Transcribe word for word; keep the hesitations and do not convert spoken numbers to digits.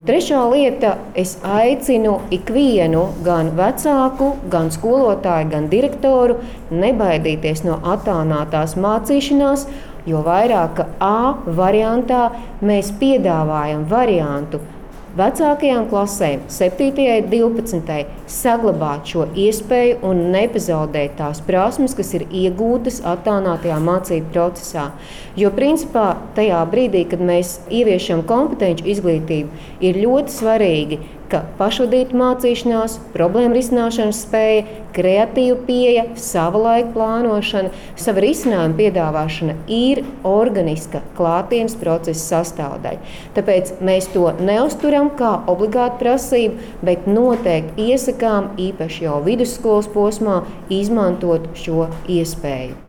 Trešā lieta - es aicinu ikvienu, gan vecāku, gan skolotāju, gan direktoru, nebaidīties no attālinātās mācīšanās, jo vairāk A variantā mēs piedāvājam variantu vecākajām klasēm, septītajai, divpadsmitajai, saglabāt šo iespēju un nepazaudēt tās prasmes, kas ir iegūtas attālinātajā mācību procesā. Jo principā tajā brīdī, kad mēs ieviešam kompetenci izglītību, ir ļoti svarīgi, ka pašvadīta mācīšanās, problēmu risināšanas spēja, kreatīva pieeja, sava laika plānošana, sava risinājuma piedāvāšana ir organiska klātienes procesa sastāvdaļa. Tāpēc mēs to neuzturam kā obligātu prasību, bet noteikti iesakām īpaši jau vidusskolas posmā izmantot šo iespēju.